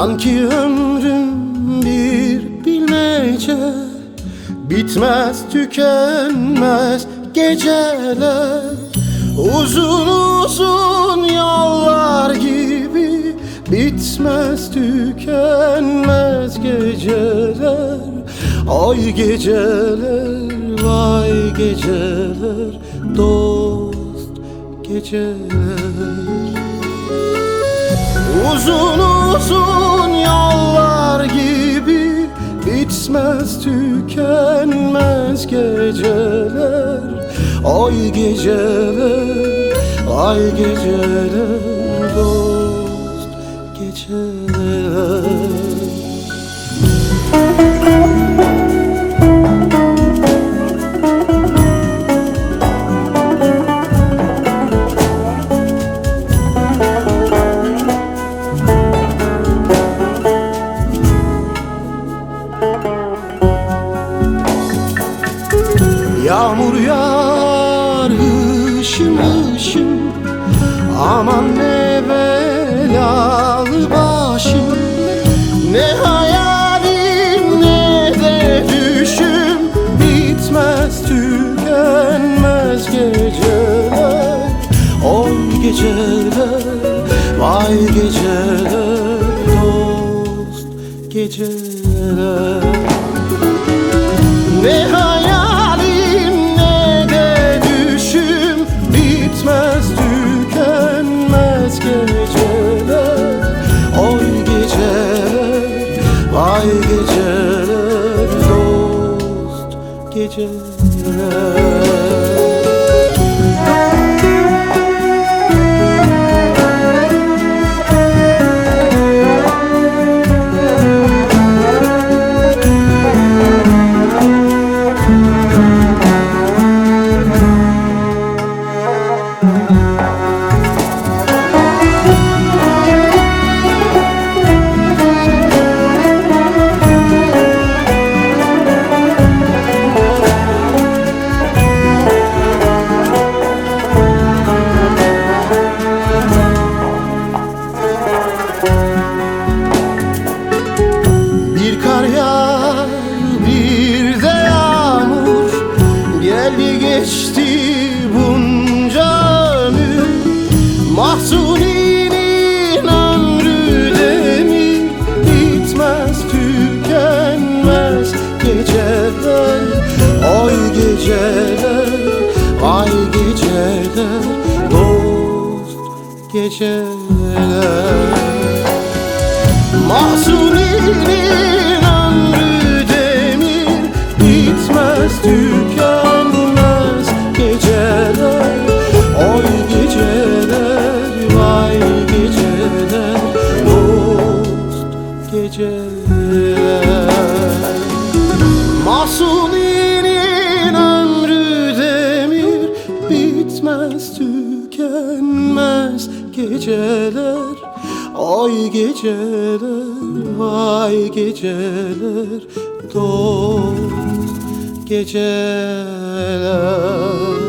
Sanki ömrüm bir bilmece, bitmez tükenmez geceler. Uzun uzun yollar gibi, bitmez tükenmez geceler. Ay geceler, vay geceler, dost geceler. Uzun uzun yollar gibi, bitmez tükenmez geceler. Ay geceler, ay geceler, dost geceler. Yağmur yağar hışım hışım, aman ne belalı başım. Ne hayalim ne de düşüm, bitmez tükenmez geceler. Oy geceler, vay geceler, dost geceler. Ne hayalim ne de düşüm, bitmez tükenmez geceler. Oy geceler, vay geceler, dost geceler. Geçti bunca ömür, Mahzuni'nin ömrü demir. Bitmez tükenmez geceler. Oy geceler, ay geceler, dost geceler. Mahzuni'nin ömrü demir, bitmez tükenmez geceler. Oy geceler, vay geceler, dost geceler. Mahzuni'nin ömrü demir, bitmez tükenmez geceler. Ay geceler, vay geceler, dost geceler.